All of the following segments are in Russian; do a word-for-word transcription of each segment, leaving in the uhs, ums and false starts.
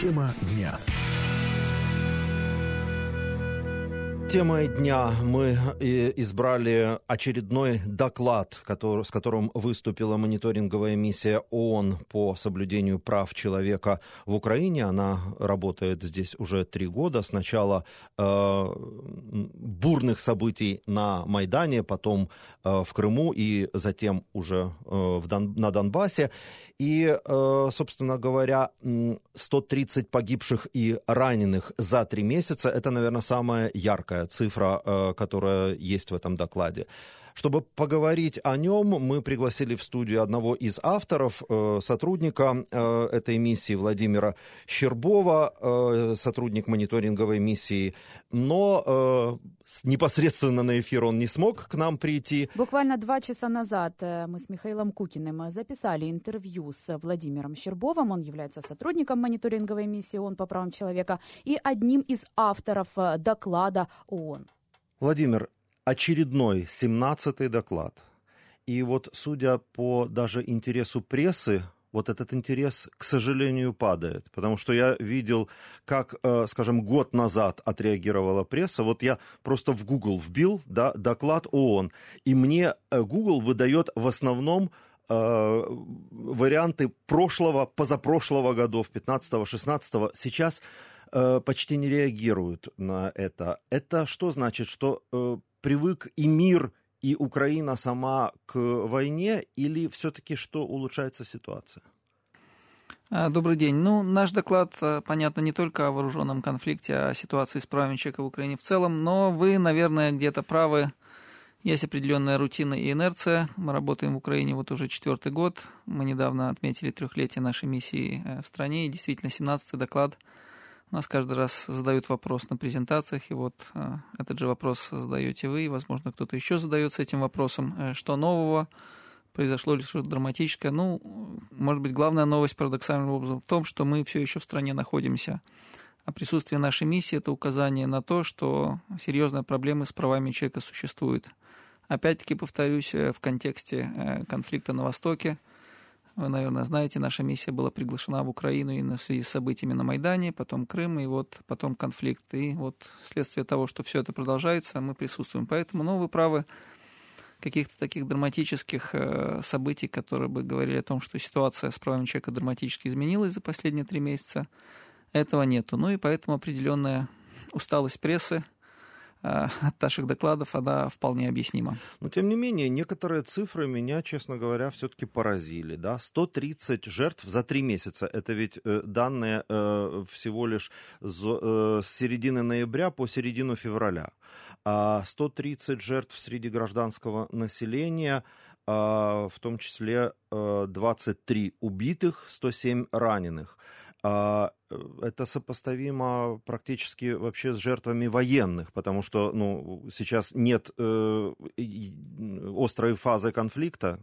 Тема дня. Темой дня мы избрали очередной доклад, который, с которым выступила мониторинговая миссия ООН по соблюдению прав человека в Украине. Она работает здесь уже три года. Сначала э, бурных событий на Майдане, потом э, в Крыму и затем уже э, в Дон, на Донбассе. И, э, собственно говоря, сто тридцать погибших и раненых за три месяца – это, наверное, самая яркая цифра, которая есть в этом докладе. Чтобы поговорить о нем, мы пригласили в студию одного из авторов, сотрудника этой миссии Владимира Щербова, сотрудник мониторинговой миссии, но непосредственно на эфир он не смог к нам прийти. Буквально два часа назад мы с Михаилом Кукиным записали интервью с Владимиром Щербовым. Он является сотрудником мониторинговой миссии ООН по правам человека и одним из авторов доклада ООН. Владимир, очередной семнадцатый доклад. И вот, судя по даже интересу прессы, вот этот интерес, к сожалению, падает. Потому что я видел, как, скажем, год назад отреагировала пресса. Вот я просто в Google вбил, да, доклад ООН, и мне Google выдает в основном э, варианты прошлого, позапрошлого годов, пятнадцатого, шестнадцатого. Сейчас э, почти не реагируют на это. Это что значит? Что э, привык и мир, и Украина сама к войне, или все-таки что улучшается ситуация? Добрый день. Ну, наш доклад, понятно, не только о вооруженном конфликте, а о ситуации с правами человека в Украине в целом, но вы, наверное, где-то правы. Есть определенная рутина и инерция. Мы работаем в Украине вот уже четвертый год. Мы недавно отметили трехлетие нашей миссии в стране, и действительно семнадцатый доклад. У нас каждый раз задают вопрос на презентациях, и вот э, этот же вопрос задаете вы, и, возможно, кто-то еще задается этим вопросом. Э, что нового? Произошло ли что-то драматическое? Ну, может быть, главная новость парадоксальным образом в том, что мы все еще в стране находимся. А присутствие нашей миссии – это указание на то, что серьезные проблемы с правами человека существуют. Опять-таки, повторюсь, в контексте конфликта на Востоке. Вы, наверное, знаете, наша миссия была приглашена в Украину и в связи с событиями на Майдане, потом Крым, и вот потом конфликт. И вот вследствие того, что все это продолжается, мы присутствуем. Поэтому, ну, вы правы, каких-то таких драматических событий, которые бы говорили о том, что ситуация с правами человека драматически изменилась за последние три месяца, этого нету. Ну и поэтому определенная усталость прессы от наших докладов, она вполне объяснима. Но, тем не менее, некоторые цифры меня, честно говоря, все-таки поразили. Да? сто тридцать жертв за три месяца. Это ведь э, данные э, всего лишь с, э, с середины ноября по середину февраля. А сто тридцать жертв среди гражданского населения, э, в том числе э, двадцать три убитых, сто семь раненых. Это сопоставимо практически вообще с жертвами военных, потому что ну, сейчас нет э, острой фазы конфликта.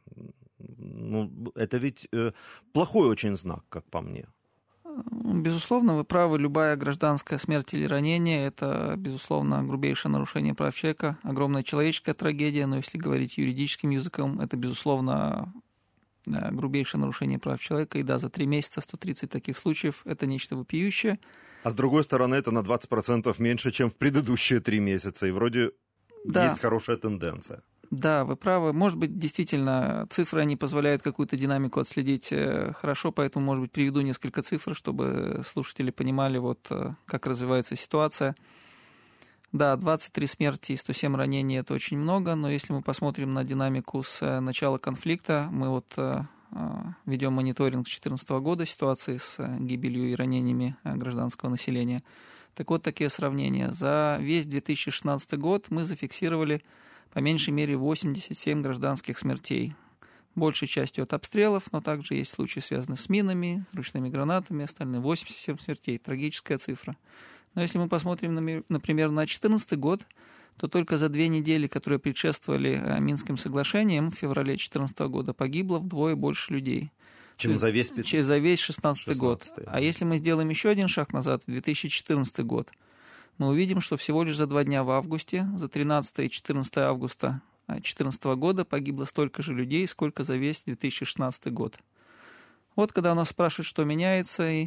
Ну, это ведь э, плохой очень знак, как по мне. Безусловно, вы правы. Любая гражданская смерть или ранение – это, безусловно, грубейшее нарушение прав человека, огромная человеческая трагедия, но если говорить юридическим языком, это, безусловно, грубейшее нарушение прав человека. И да, за три месяца сто тридцать таких случаев – это нечто вопиющее. А с другой стороны, это на двадцать процентов меньше, чем в предыдущие три месяца. И вроде да. Есть хорошая тенденция. Да, вы правы. Может быть, действительно, цифры, они позволяют какую-то динамику отследить хорошо, поэтому, может быть, приведу несколько цифр, чтобы слушатели понимали, вот, как развивается ситуация. Да, двадцать три смерти и сто семь ранений – это очень много, но если мы посмотрим на динамику с начала конфликта, мы вот ведем мониторинг с две тысячи четырнадцатого года ситуации с гибелью и ранениями гражданского населения. Так вот, такие сравнения. За весь две тысячи шестнадцатый год мы зафиксировали по меньшей мере восемьдесят семь гражданских смертей. Большей частью от обстрелов, но также есть случаи, связанные с минами, ручными гранатами, остальные восемьдесят семь смертей. Трагическая цифра. Но если мы посмотрим, например, на две тысячи четырнадцатый год, то только за две недели, которые предшествовали Минским соглашениям, в феврале две тысячи четырнадцатого года погибло вдвое больше людей. Чем за весь Чем за весь шестнадцатый год. А если мы сделаем еще один шаг назад, в две тысячи четырнадцатый год, мы увидим, что всего лишь за два дня в августе, за тринадцатое и четырнадцатое августа две тысячи четырнадцатого года погибло столько же людей, сколько за весь две тысячи шестнадцатый год. Вот когда у нас спрашивают, что меняется, и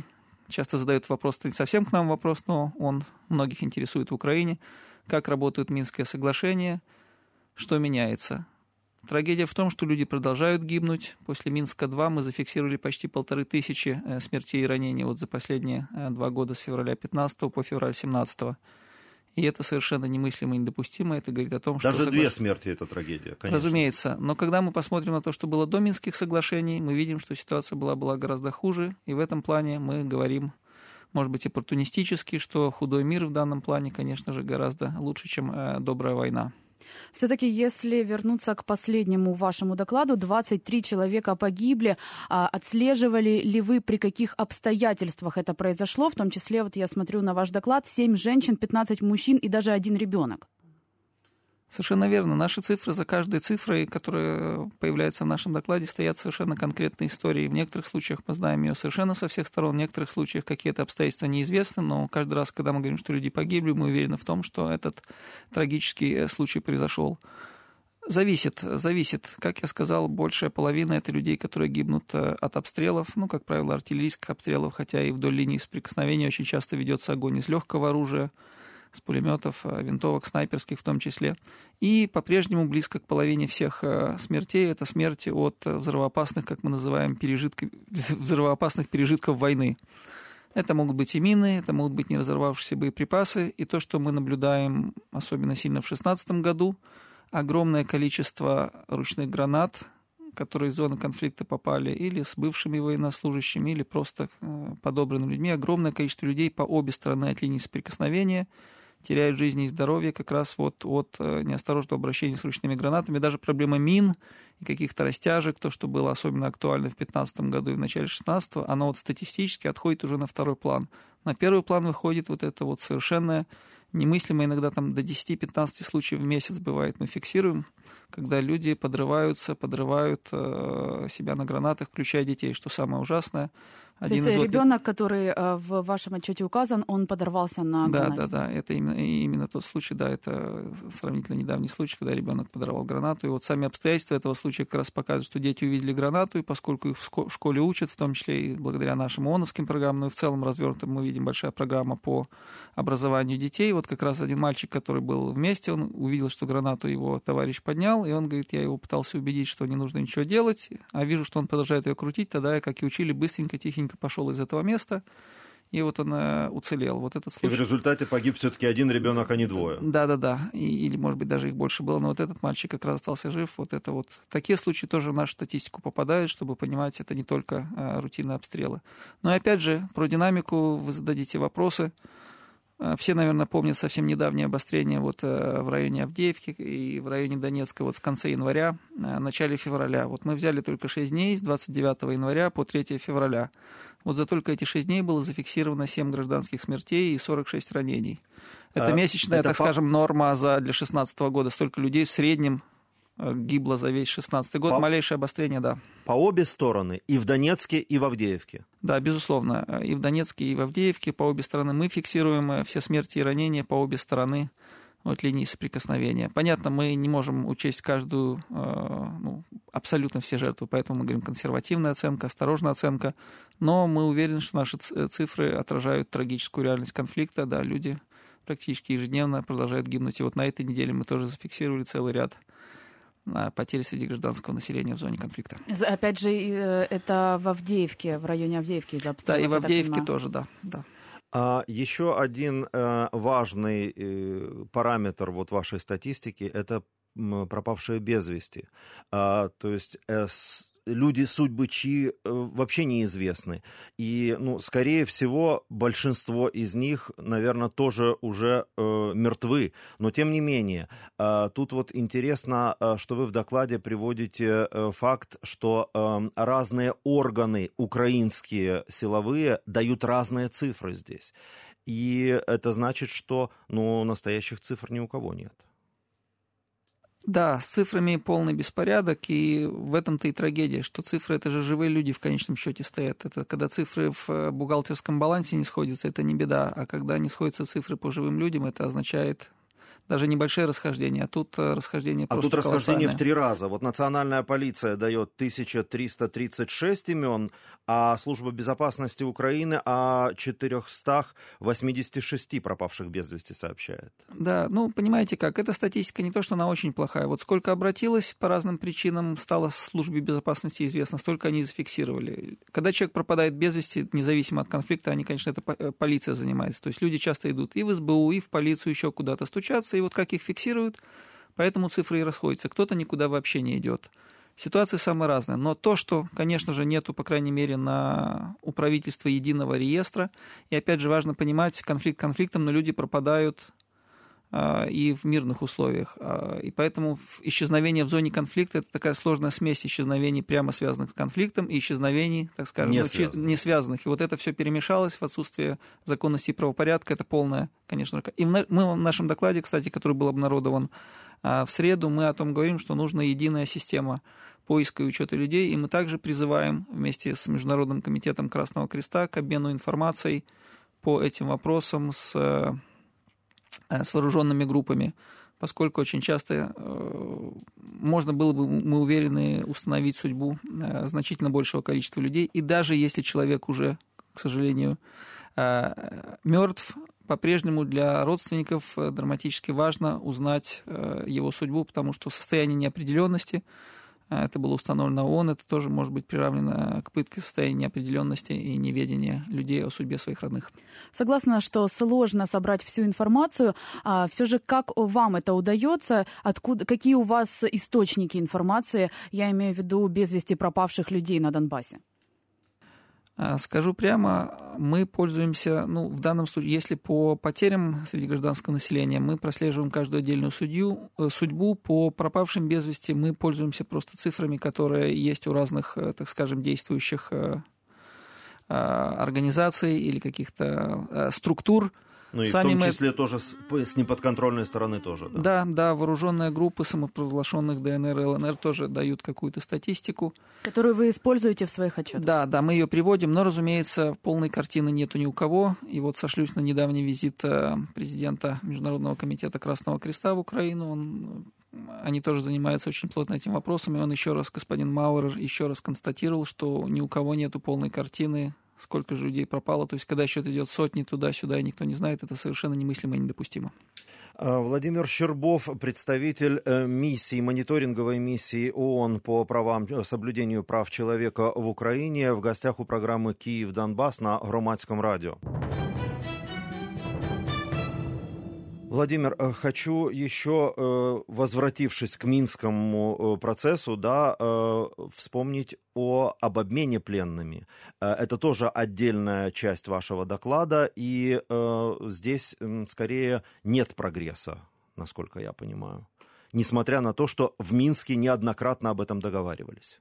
часто задают вопрос, это не совсем к нам вопрос, но он многих интересует в Украине. Как работают Минские соглашения, что меняется? Трагедия в том, что люди продолжают гибнуть. После Минска-два мы зафиксировали почти полторы тысячи смертей и ранений вот за последние два года с февраля пятнадцатого по февраль семнадцатого. И это совершенно немыслимо и недопустимо. Это говорит о том, что... Даже соглаш... две смерти — это трагедия, конечно. Разумеется. Но когда мы посмотрим на то, что было до Минских соглашений, мы видим, что ситуация была, была гораздо хуже. И в этом плане мы говорим, может быть, оппортунистически, что худой мир в данном плане, конечно же, гораздо лучше, чем э, добрая война. Все-таки, если вернуться к последнему вашему докладу, двадцать три человека погибли. Отслеживали ли вы, при каких обстоятельствах это произошло? В том числе, вот я смотрю на ваш доклад, семь женщин, пятнадцать мужчин и даже один ребенок. Совершенно верно. Наши цифры, за каждой цифрой, которая появляется в нашем докладе, стоят совершенно конкретные истории. В некоторых случаях мы знаем ее совершенно со всех сторон, в некоторых случаях какие-то обстоятельства неизвестны, но каждый раз, когда мы говорим, что люди погибли, мы уверены в том, что этот трагический случай произошел. Зависит, зависит. Как я сказал, большая половина — это людей, которые гибнут от обстрелов, ну, как правило, артиллерийских обстрелов, хотя и вдоль линии соприкосновения очень часто ведется огонь из легкого оружия, с пулеметов, винтовок, снайперских в том числе. И по-прежнему близко к половине всех смертей — это смерти от взрывоопасных, как мы называем, пережитков, взрывоопасных пережитков войны. Это могут быть и мины, это могут быть не разорвавшиеся боеприпасы. И то, что мы наблюдаем особенно сильно в шестнадцатом году, огромное количество ручных гранат, которые из зоны конфликта попали или с бывшими военнослужащими, или просто подобранными людьми. Огромное количество людей по обе стороны от линии соприкосновения теряют жизни и здоровье как раз вот от неосторожного обращения с ручными гранатами. Даже проблема мин и каких-то растяжек, то, что было особенно актуально в пятнадцатом году и в начале шестнадцатого, оно вот статистически отходит уже на второй план. На первый план выходит вот это вот совершенное немыслимо, иногда там до десяти-пятнадцати случаев в месяц бывает, мы фиксируем, когда люди подрываются, подрывают э, себя на гранатах, включая детей, что самое ужасное. Один То есть из ребенок, вот... который э, в вашем отчете указан, он подорвался на гранате? Да, да, да, это именно, именно тот случай, да, это сравнительно недавний случай, когда ребенок подорвал гранату. И вот сами обстоятельства этого случая как раз показывают, что дети увидели гранату, и поскольку их в школе учат, в том числе и благодаря нашим ООНовским программам, но и в целом развернутым, мы видим большая программа по образованию детей. Вот как раз один мальчик, который был вместе, он увидел, что гранату его товарищ поднял, и он говорит, я его пытался убедить, что не нужно ничего делать, а вижу, что он продолжает ее крутить, тогда я, как и учили, быстренько, тихенько пошел из этого места, и вот он э, уцелел. Вот этот случай... И в результате погиб все-таки один ребенок, а не двое. Да-да-да, и, или, может быть, даже их больше было, но вот этот мальчик как раз остался жив. Вот это вот такие случаи тоже в нашу статистику попадают, чтобы понимать, это не только э, рутинные обстрелы. Но и опять же, про динамику вы зададите вопросы. Все, наверное, помнят совсем недавнее обострение вот в районе Авдеевки и в районе Донецка вот в конце января, в начале февраля. Вот мы взяли только шесть дней с двадцать девятого января по третьего февраля. Вот за только эти шесть дней было зафиксировано семь гражданских смертей и сорок шесть ранений. Это а, месячная, это так по... скажем, норма за, для шестнадцатого года. Столько людей в среднем гибло за весь шестнадцатый год. По... Малейшее обострение, да. По обе стороны, и в Донецке, и в Авдеевке. Да, безусловно. И в Донецке, и в Авдеевке по обе стороны мы фиксируем все смерти и ранения по обе стороны от линии соприкосновения. Понятно, мы не можем учесть каждую, ну, абсолютно все жертвы, поэтому мы говорим консервативная оценка, осторожная оценка, но мы уверены, что наши цифры отражают трагическую реальность конфликта. Да, люди практически ежедневно продолжают гибнуть. И вот на этой неделе мы тоже зафиксировали целый ряд потери среди гражданского населения в зоне конфликта. Опять же, это в Авдеевке, в районе Авдеевки из-за обстрелов. Да, и в Авдеевке тоже, да. да. А еще один э, важный э, параметр вот вашей статистики – это м, пропавшие без вести. А, то есть э, с, люди, судьбы чьи, э, вообще неизвестны. И, ну, скорее всего, большинство из них, наверное, тоже уже э, мертвы. Но, тем не менее, э, тут вот интересно, э, что вы в докладе приводите э, факт, что э, разные органы украинские силовые дают разные цифры здесь. И это значит, что, ну, настоящих цифр ни у кого нет. Да, с цифрами полный беспорядок, и в этом-то и трагедия, что цифры — это же живые люди в конечном счете стоят. Это когда цифры в бухгалтерском балансе не сходятся, это не беда, а когда не сходятся цифры по живым людям, это означает даже небольшие расхождения, а тут расхождение а просто тут расхождение колоссальное. в три раза. Вот национальная полиция дает тысяча триста тридцать шесть имен, а служба безопасности Украины о четырехстах восьмидесяти шести пропавших без вести сообщает. Да, ну, понимаете как, эта статистика не то, что она очень плохая. Вот сколько обратилось по разным причинам, стало службе безопасности известно, столько они зафиксировали. Когда человек пропадает без вести, независимо от конфликта, они, конечно, это полиция занимается. То есть люди часто идут и в эс бэ у, и в полицию еще куда-то стучаться, и вот как их фиксируют, поэтому цифры и расходятся. Кто-то никуда вообще не идет. Ситуации самые разные. Но то, что, конечно же, нету, по крайней мере, на, у правительства единого реестра, и опять же важно понимать, конфликт конфликтом, но люди пропадают а, и в мирных условиях. А, и поэтому исчезновение в зоне конфликта — это такая сложная смесь исчезновений, прямо связанных с конфликтом, и исчезновений, так скажем, не, ну, связанных. не связанных. И вот это все перемешалось в отсутствие законности и правопорядка. Это полное, конечно. И мы в нашем докладе, кстати, который был обнародован в среду, мы о том говорим, что нужна единая система поиска и учета людей, и мы также призываем вместе с Международным комитетом Красного Креста к обмену информацией по этим вопросам с, с вооруженными группами, поскольку очень часто э, можно было бы, мы уверены, установить судьбу э, значительно большего количества людей, и даже если человек уже, к сожалению, э, мертв, по-прежнему для родственников драматически важно узнать его судьбу, потому что состояние неопределенности, это было установлено ООН, это тоже может быть приравнено к пытке состояния неопределенности и неведения людей о судьбе своих родных. Согласна, что сложно собрать всю информацию. А все же, как вам это удается? Откуда, какие у вас источники информации? Я имею в виду без вести пропавших людей на Донбассе. Скажу прямо, мы пользуемся, ну, в данном случае, если по потерям среди гражданского населения, мы прослеживаем каждую отдельную судью, судьбу, по пропавшим без вести мы пользуемся просто цифрами, которые есть у разных, так скажем, действующих организаций или каких-то структур. Ну и Сами в том мы... числе тоже с, с неподконтрольной стороны тоже, да? Да, да, вооруженные группы самопровозглашенных дэ эн эр, эл эн эр тоже дают какую-то статистику. Которую вы используете в своих отчетах? Да, да, мы ее приводим, но, разумеется, полной картины нету ни у кого. И вот сошлюсь на недавний визит президента Международного комитета Красного Креста в Украину. Он, они тоже занимаются очень плотно этим вопросом, и он еще раз, господин Мауэр, еще раз констатировал, что ни у кого нету полной картины, сколько же людей пропало. То есть, когда счет идет сотни туда-сюда, и никто не знает, это совершенно немыслимо и недопустимо. Владимир Щербов, представитель миссии, мониторинговой миссии ООН по правам, соблюдению прав человека в Украине, в гостях у программы «Киев-Донбасс» на Громадском радио. Владимир, хочу еще, возвратившись к Минскому процессу, да, вспомнить о, об обмене пленными. Это тоже отдельная часть вашего доклада, и здесь скорее нет прогресса, насколько я понимаю, несмотря на то, что в Минске неоднократно об этом договаривались.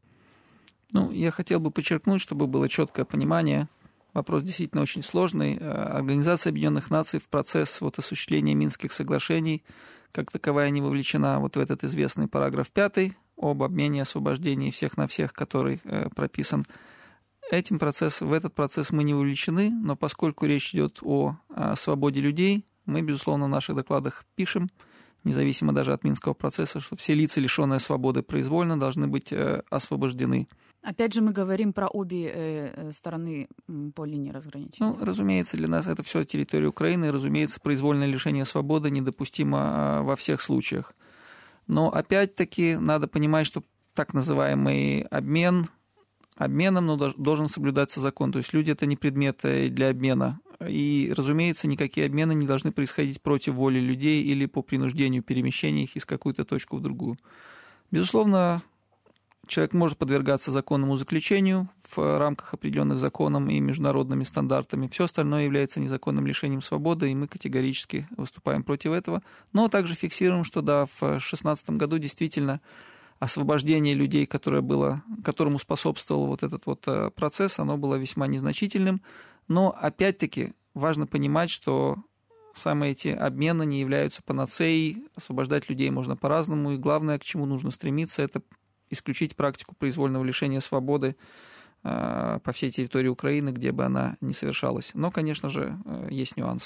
Ну, я хотел бы подчеркнуть, чтобы было четкое понимание. Вопрос действительно очень сложный. Организация Объединенных Наций в процесс вот осуществления Минских соглашений, как таковая, не вовлечена вот в этот известный параграф пятый об обмене и освобождении всех на всех, который э, прописан. Этим процесс, в этот процесс мы не вовлечены, но поскольку речь идет о, о свободе людей, мы, безусловно, в наших докладах пишем, независимо даже от Минского процесса, что все лица, лишенные свободы произвольно, должны быть э, освобождены. Опять же, мы говорим про обе э, стороны по линии разграничения. Ну, разумеется, для нас это все территория Украины, и, разумеется, произвольное лишение свободы недопустимо во всех случаях. Но, опять-таки, надо понимать, что так называемый обмен, обменом но должен соблюдаться закон. То есть люди — это не предметы для обмена. И, разумеется, никакие обмены не должны происходить против воли людей или по принуждению перемещения их из какую-то точку в другую. Безусловно, человек может подвергаться законному заключению в рамках определенных законом и международными стандартами. Все остальное является незаконным лишением свободы, и мы категорически выступаем против этого. Но также фиксируем, что да, в две тысячи шестнадцатом году действительно освобождение людей, которое было, которому способствовал вот этот вот процесс, оно было весьма незначительным. Но опять-таки важно понимать, что самые эти обмены не являются панацеей. Освобождать людей можно по-разному, и главное, к чему нужно стремиться, это исключить практику произвольного лишения свободы э, по всей территории Украины, где бы она ни совершалась. Но, конечно же, э, есть нюансы.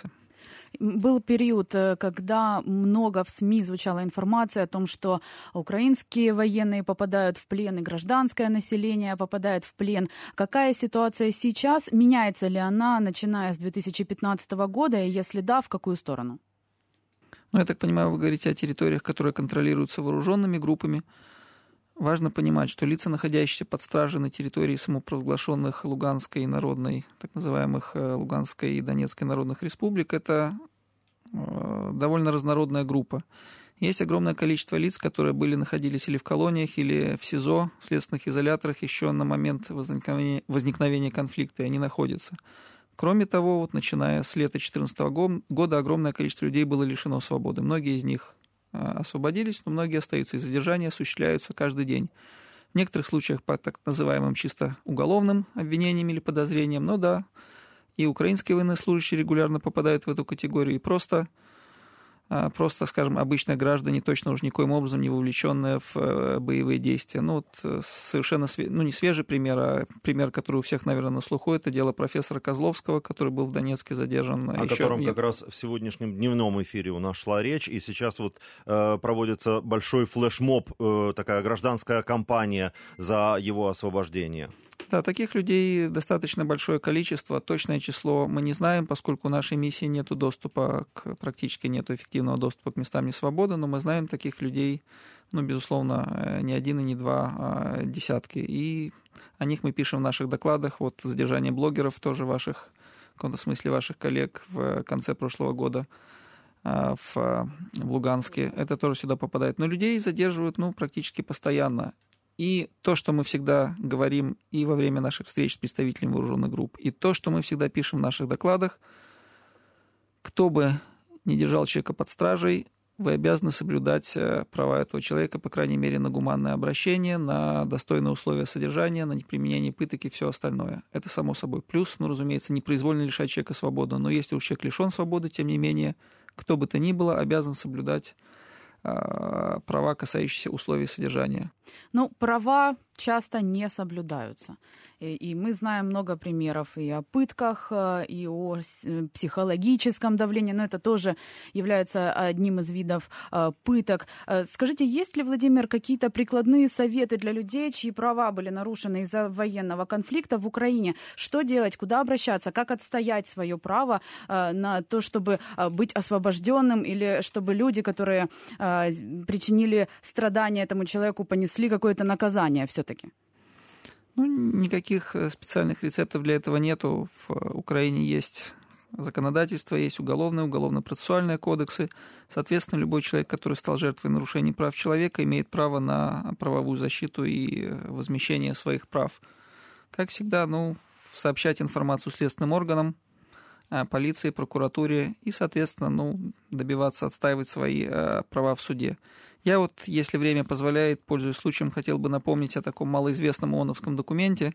Был период, когда много в СМИ звучала информация о том, что украинские военные попадают в плен, и гражданское население попадает в плен. Какая ситуация сейчас? Меняется ли она, начиная с две тысячи пятнадцатого года, и если да, в какую сторону? Ну, я так понимаю, вы говорите о территориях, которые контролируются вооруженными группами. Важно понимать, что лица, находящиеся под стражей на территории самопровозглашенных Луганской и Народной, так называемых Луганской и Донецкой народных республик, это довольно разнородная группа. Есть огромное количество лиц, которые были, находились или в колониях, или в СИЗО, в следственных изоляторах еще на момент возникновения, возникновения конфликта, и они находятся. Кроме того, вот, начиная с лета две тысячи четырнадцатого года огромное количество людей было лишено свободы. Многие из них освободились, но многие остаются, и задержания осуществляются каждый день. В некоторых случаях по так называемым чисто уголовным обвинениям или подозрениям, но да, и украинские военнослужащие регулярно попадают в эту категорию, и просто, просто, скажем, обычные граждане, точно уже никоим образом не вовлеченные в боевые действия. Ну, вот совершенно, све... ну, не свежий пример, а пример, который у всех, наверное, на слуху, это дело профессора Козловского, который был в Донецке задержан. О еще... котором как раз в сегодняшнем дневном эфире у нас шла речь, и сейчас вот э, проводится большой флешмоб, э, такая гражданская кампания за его освобождение. Да, таких людей достаточно большое количество. Точное число мы не знаем, поскольку у нашей миссии нет доступа, к, практически нет эффективного доступа к местам несвободы, но мы знаем таких людей, ну, безусловно, не один и не два, а десятки. И о них мы пишем в наших докладах. Вот задержание блогеров тоже ваших, в каком-то смысле ваших коллег в конце прошлого года в, в Луганске. Это тоже сюда попадает. Но людей задерживают, ну, практически постоянно. И то, что мы всегда говорим и во время наших встреч с представителями вооруженных групп, и то, что мы всегда пишем в наших докладах, кто бы ни держал человека под стражей, вы обязаны соблюдать права этого человека, по крайней мере, на гуманное обращение, на достойные условия содержания, на неприменение пыток и все остальное. Это само собой. Плюс, ну, разумеется, непроизвольно лишать человека свободы. Но если уж человек лишен свободы, тем не менее, кто бы то ни было, обязан соблюдать права, касающиеся условий содержания. Ну, права часто не соблюдаются. И, и мы знаем много примеров и о пытках, и о психологическом давлении, но это тоже является одним из видов э, пыток. Скажите, есть ли, Владимир, какие-то прикладные советы для людей, чьи права были нарушены из-за военного конфликта в Украине? Что делать, куда обращаться, как отстоять свое право э, на то, чтобы быть освобожденным, или чтобы люди, которые э, причинили страдания этому человеку, понесли какое-то наказание все-таки? Ну, никаких специальных рецептов для этого нету. В Украине есть законодательство, есть уголовные, уголовно-процессуальные кодексы. Соответственно, любой человек, который стал жертвой нарушений прав человека, имеет право на правовую защиту и возмещение своих прав. Как всегда, ну, сообщать информацию следственным органам, полиции, прокуратуре и, соответственно, ну, добиваться, отстаивать свои э, права в суде. Я вот, если время позволяет, пользуясь случаем, хотел бы напомнить о таком малоизвестном ООНовском документе.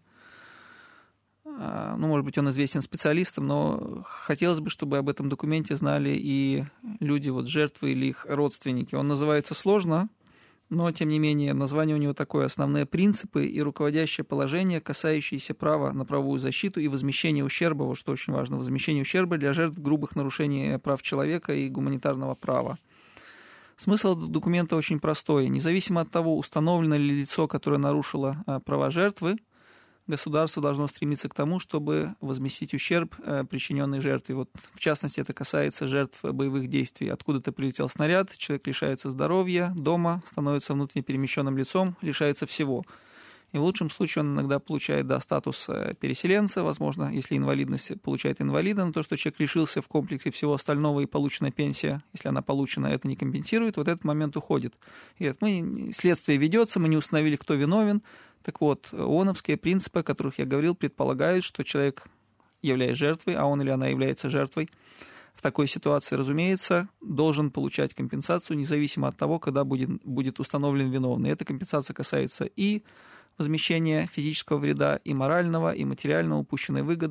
Э, ну, может быть, он известен специалистам, но хотелось бы, чтобы об этом документе знали и люди, вот, жертвы или их родственники. Он называется сложно, но, тем не менее, название у него такое: «Основные принципы и руководящее положение, касающиеся права на правовую защиту и возмещение ущерба», вот что очень важно, возмещение ущерба для жертв грубых нарушений прав человека и гуманитарного права. Смысл документа очень простой. Независимо от того, установлено ли лицо, которое нарушило права жертвы, государство должно стремиться к тому, чтобы возместить ущерб, причиненный жертве. Вот, в частности, это касается жертв боевых действий. Откуда-то прилетел снаряд, человек лишается здоровья, дома, становится внутренне перемещенным лицом, лишается всего. И в лучшем случае он иногда получает, да, статус переселенца, возможно, если инвалидность, получает инвалида, но то, что человек лишился в комплексе всего остального и получена пенсия, если она получена, это не компенсирует, вот этот момент уходит. И говорят, мы, следствие ведется, мы не установили, кто виновен. Так вот, ООНовские принципы, о которых я говорил, предполагают, что человек, являясь жертвой, а он или она является жертвой, в такой ситуации, разумеется, должен получать компенсацию, независимо от того, когда будет, будет установлен виновный. Эта компенсация касается и возмещения физического вреда, и морального, и материального, упущенной выгоды,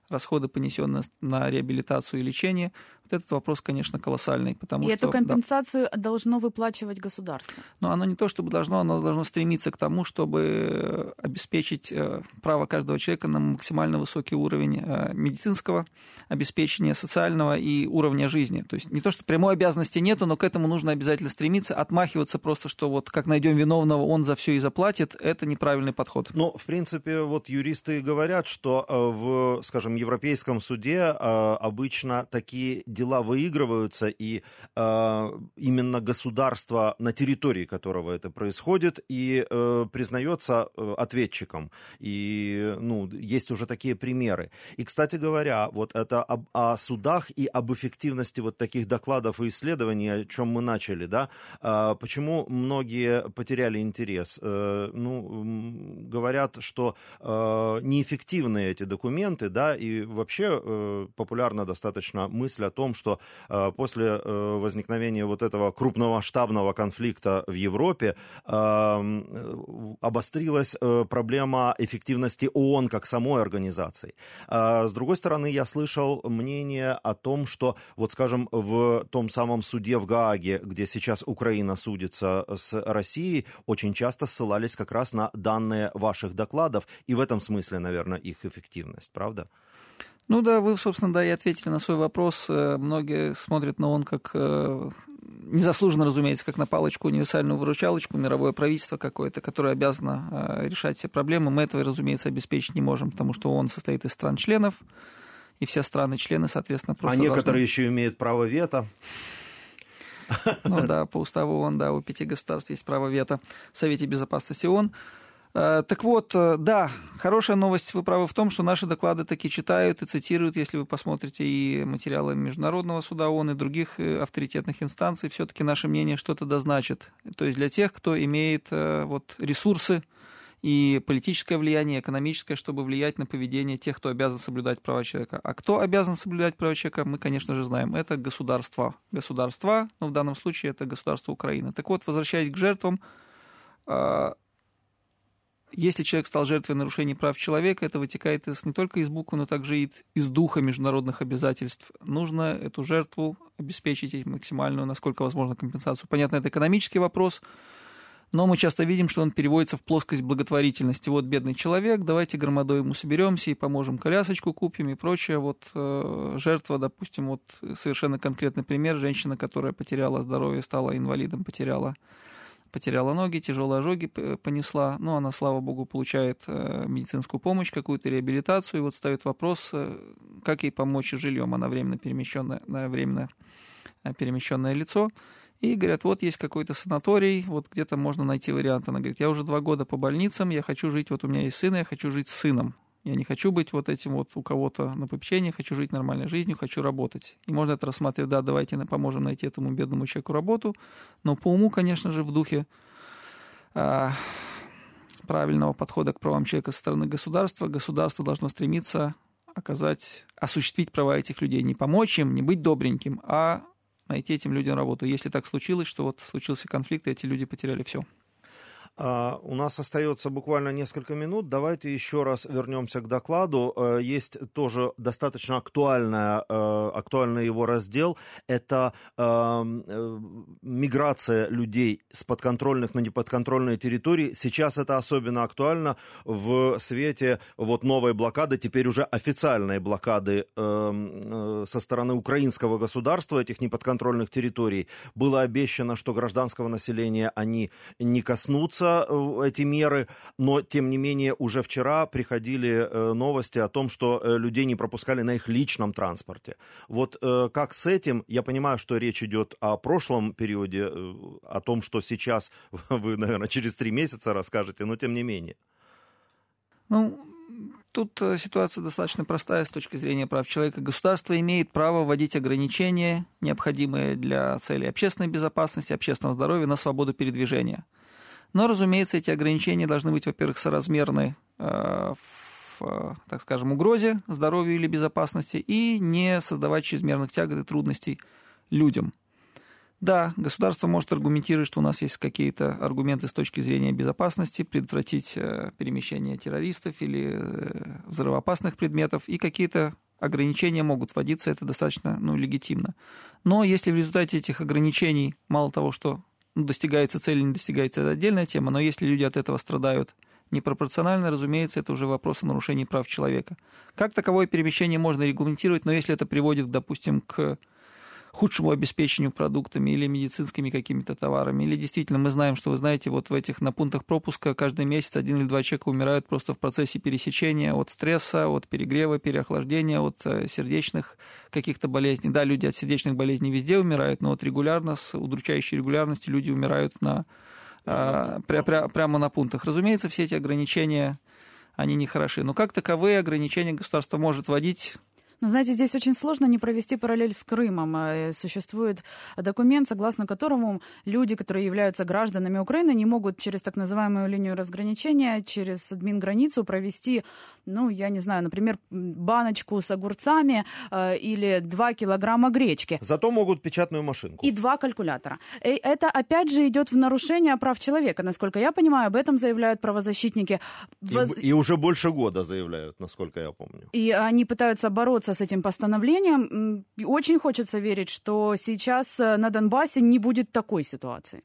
расходы, понесенные на реабилитацию и лечение, вот этот вопрос, конечно, колоссальный. Потому и что, эту компенсацию да, должно выплачивать государство? Но оно не то, чтобы должно, оно должно стремиться к тому, чтобы обеспечить право каждого человека на максимально высокий уровень медицинского обеспечения, социального и уровня жизни. То есть не то, что прямой обязанности нету, но к этому нужно обязательно стремиться. Отмахиваться просто, что вот как найдем виновного, он за все и заплатит, это неправильный подход. Ну, в принципе, вот юристы говорят, что в, скажем, европейском суде обычно такие дела выигрываются, и именно государство, на территории которого это происходит, и признается ответчиком. И, ну, есть уже такие примеры. И, кстати говоря, вот это об, о судах и об эффективности вот таких докладов и исследований, о чем мы начали, да, почему многие потеряли интерес? Ну, говорят, что неэффективны эти документы, да, и вообще популярна достаточно мысль о том, что после возникновения вот этого крупномасштабного конфликта в Европе обострилась проблема эффективности ООН как самой организации. С другой стороны, я слышал мнение о том, что, вот скажем, в том самом суде в Гааге, где сейчас Украина судится с Россией, очень часто ссылались как раз на данные ваших докладов, и в этом смысле, наверное, их эффективность, правда? Ну да, вы, собственно, да, и ответили на свой вопрос. Многие смотрят на ООН как, незаслуженно, разумеется, как на палочку, универсальную выручалочку, мировое правительство какое-то, которое обязано решать все проблемы. Мы этого, разумеется, обеспечить не можем, потому что ООН состоит из стран-членов, и все страны-члены, соответственно, просто А некоторые должны... еще имеют право вето. Ну да, по уставу ООН, да, у пяти государств есть право вето в Совете Безопасности ООН. Так вот, да, хорошая новость, вы правы в том, что наши доклады таки читают и цитируют, если вы посмотрите и материалы Международного суда ООН, и других авторитетных инстанций, все-таки наше мнение что-то дозначит. То есть для тех, кто имеет вот, ресурсы и политическое влияние, и экономическое, чтобы влиять на поведение тех, кто обязан соблюдать права человека. А кто обязан соблюдать права человека, мы, конечно же, знаем. Это государства. Государства, но в данном случае это государство Украины. Так вот, возвращаясь к жертвам, если человек стал жертвой нарушений прав человека, это вытекает из, не только из буквы, но также и из духа международных обязательств. Нужно эту жертву обеспечить максимальную, насколько возможно, компенсацию. Понятно, это экономический вопрос, но мы часто видим, что он переводится в плоскость благотворительности. Вот бедный человек, давайте громадой ему соберемся и поможем, колясочку купим и прочее. Вот э, жертва, допустим, вот совершенно конкретный пример. Женщина, которая потеряла здоровье, стала инвалидом, потеряла потеряла ноги, тяжелые ожоги понесла, но она, слава богу, получает медицинскую помощь, какую-то реабилитацию, и вот встает вопрос, как ей помочь с жильем, она временно перемещенное, временно перемещенное лицо, и говорят, вот есть какой-то санаторий, вот где-то можно найти вариант. Она говорит, я уже два года по больницам, я хочу жить, вот у меня есть сын, я хочу жить с сыном. Я не хочу быть вот этим вот у кого-то на попечении, хочу жить нормальной жизнью, хочу работать. И можно это рассматривать, да, давайте поможем найти этому бедному человеку работу, но по уму, конечно же, в духе а, правильного подхода к правам человека со стороны государства, государство должно стремиться оказать, осуществить права этих людей, не помочь им, не быть добреньким, а найти этим людям работу. Если так случилось, что вот случился конфликт, и эти люди потеряли все. Uh, у нас остается буквально несколько минут. Давайте еще раз вернемся к докладу. Uh, есть тоже достаточно актуальная, uh, актуальный его раздел. Это uh, uh, миграция людей с подконтрольных на неподконтрольные территории. Сейчас это особенно актуально в свете вот новой блокады, теперь уже официальной блокады uh, uh, со стороны украинского государства этих неподконтрольных территорий. Было обещано, что гражданского населения они не коснутся, эти меры, но, тем не менее, уже вчера приходили новости о том, что людей не пропускали на их личном транспорте. Вот как с этим? Я понимаю, что речь идет о прошлом периоде, о том, что сейчас вы, наверное, через три месяца расскажете, но тем не менее. Ну, тут ситуация достаточно простая с точки зрения прав человека. Государство имеет право вводить ограничения, необходимые для целей общественной безопасности, общественного здоровья, на свободу передвижения. Но, разумеется, эти ограничения должны быть, во-первых, соразмерны э, в, так скажем, угрозе здоровью или безопасности и не создавать чрезмерных тягот и трудностей людям. Да, государство может аргументировать, что у нас есть какие-то аргументы с точки зрения безопасности, предотвратить э, перемещение террористов или э, взрывоопасных предметов, и какие-то ограничения могут вводиться, это достаточно ну, легитимно. Но если в результате этих ограничений, мало того, что ну, достигается цель или не достигается, это отдельная тема, но если люди от этого страдают непропорционально, разумеется, это уже вопрос о нарушении прав человека. Как таковое перемещение можно регламентировать, но если это приводит, допустим, к худшему обеспечению продуктами или медицинскими какими-то товарами, или действительно мы знаем, что вы знаете, вот в этих на пунктах пропуска каждый месяц один или два человека умирают просто в процессе пересечения от стресса, от перегрева, переохлаждения, от сердечных каких-то болезней. Да, люди от сердечных болезней везде умирают, но вот регулярно, с удручающей регулярностью люди умирают на, а, пря, пря, прямо на пунктах. Разумеется, все эти ограничения, они не хороши. Но как таковые ограничения государство может вводить. Но, знаете, здесь очень сложно не провести параллель с Крымом. Существует документ, согласно которому люди, которые являются гражданами Украины, не могут через так называемую линию разграничения, через админграницу провести, ну, я не знаю, например, баночку с огурцами э, или два килограмма гречки. Зато могут печатную машинку. И два калькулятора. И это, опять же, идет в нарушение прав человека. Насколько я понимаю, об этом заявляют правозащитники. Воз... И, и уже больше года заявляют, насколько я помню. И они пытаются бороться с этим постановлением. Очень хочется верить, что сейчас на Донбассе не будет такой ситуации.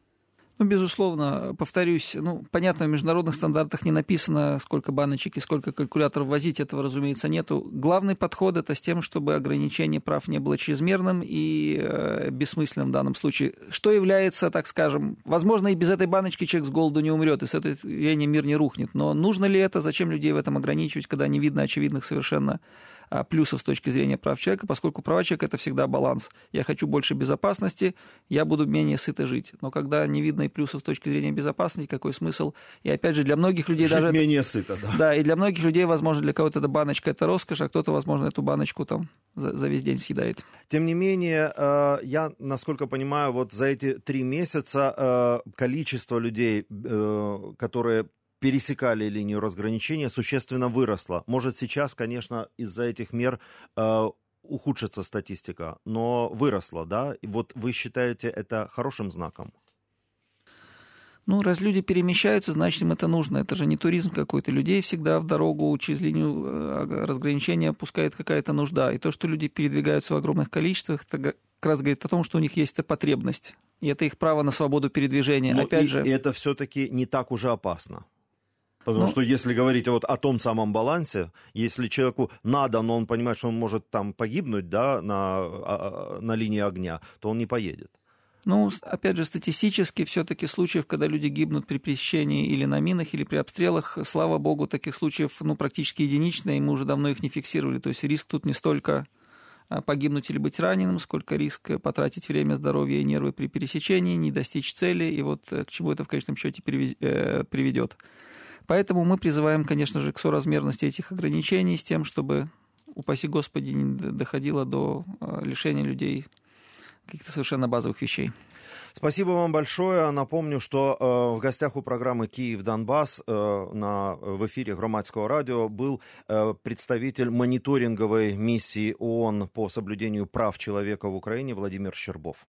Ну, безусловно, повторюсь, ну, понятно, в международных стандартах не написано, сколько баночек и сколько калькуляторов возить, этого, разумеется, нету. Главный подход это с тем, чтобы ограничение прав не было чрезмерным и э, бессмысленным в данном случае. Что является, так скажем, возможно, и без этой баночки человек с голоду не умрет, и с этой зрения мир не рухнет. Но нужно ли это, зачем людей в этом ограничивать, когда не видно очевидных совершенно плюсов с точки зрения прав человека, поскольку права человека это всегда баланс. Я хочу больше безопасности, я буду менее сыто жить. Но когда не видно и плюсов с точки зрения безопасности, какой смысл? И опять же, для многих людей жить даже... менее сыто, да. Да, и для многих людей, возможно, для кого-то эта баночка это роскошь, а кто-то, возможно, эту баночку там за, за весь день съедает. Тем не менее, я, насколько понимаю, вот за эти три месяца количество людей, которые пересекали линию разграничения, существенно выросло. Может, сейчас, конечно, из-за этих мер э, ухудшится статистика, но выросла, да? И вот вы считаете это хорошим знаком? Ну, раз люди перемещаются, значит, им это нужно. Это же не туризм какой-то. Людей всегда в дорогу через линию разграничения пускает какая-то нужда. И то, что люди передвигаются в огромных количествах, это как раз говорит о том, что у них есть эта потребность. И это их право на свободу передвижения. Но Опять и, же... и это все-таки не так уже опасно. Потому ну, что если говорить вот о том самом балансе, если человеку надо, но он понимает, что он может там погибнуть, да, на, на линии огня, то он не поедет. Ну, опять же, статистически все-таки случаев, когда люди гибнут при пересечении или на минах, или при обстрелах, слава богу, таких случаев ну, практически единично, и мы уже давно их не фиксировали. То есть риск тут не столько погибнуть или быть раненым, сколько риск потратить время, здоровье и нервы при пересечении, не достичь цели, и вот к чему это в конечном счете приведет. Поэтому мы призываем, конечно же, к соразмерности этих ограничений с тем, чтобы, упаси Господи, не доходило до лишения людей каких-то совершенно базовых вещей. Спасибо вам большое. Напомню, что э, в гостях у программы «Киев-Донбасс» э, на, в эфире Громадского радио был э, представитель мониторинговой миссии ООН по соблюдению прав человека в Украине Владимир Щербов.